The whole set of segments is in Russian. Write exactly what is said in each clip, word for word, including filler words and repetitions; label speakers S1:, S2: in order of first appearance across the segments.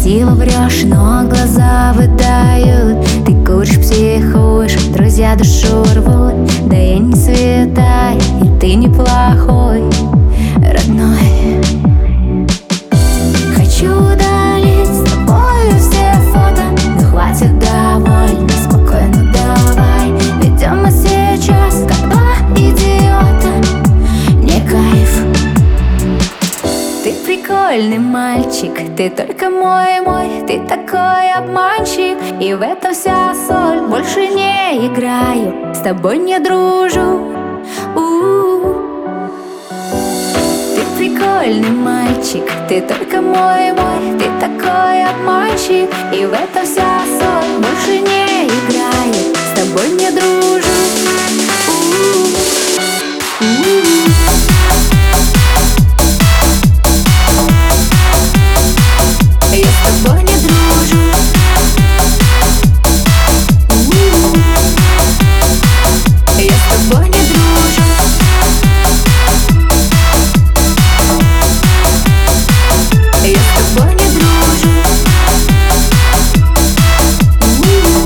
S1: Красиво врешь, но глаза выдают. Ты куришь, психуешь, друзья душу рвут. Да я не святая, и ты неплохой, родной. Хочу удалить с тобою все фото, но хватит, довольно, спокойно давай. Ведем мы сейчас, как два идиота, не кайф. Ты прикольный мальчик, ты только мой, мой, ты такой обманщик. И в этом вся соль, больше не играю, с тобой не дружу. У-у-у. Ты прикольный мальчик, ты только мой, мой, ты такой обманщик. И в этом вся соль, больше не играю, с тобой не дружу. У-у-у. У-у-у. Я с тобой не дружу. У-у-у. Я с тобой не дружу. Я с тобой не дружу. У-у-у.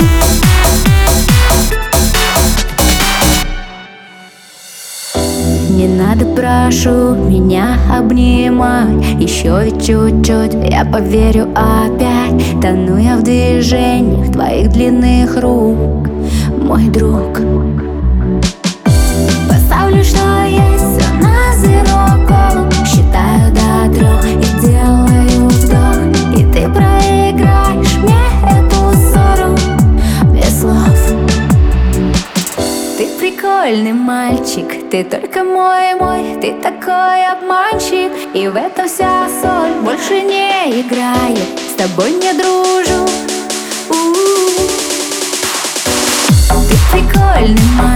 S1: Не надо, прошу, меня обнимать. Еще ведь чуть-чуть, я поверю опять. Тону я в движениях твоих длинных рук, мой друг. Поставлю, что есть, все на zero колу. Считаю до трех и делаю вдох. И ты проиграешь мне эту ссору без слов. Ты прикольный мальчик, ты только мой, мой, ты такой обманщик. И в этом вся соль, больше не играю, с тобой не дружу. У-у-у. Ты прикольный мальчик.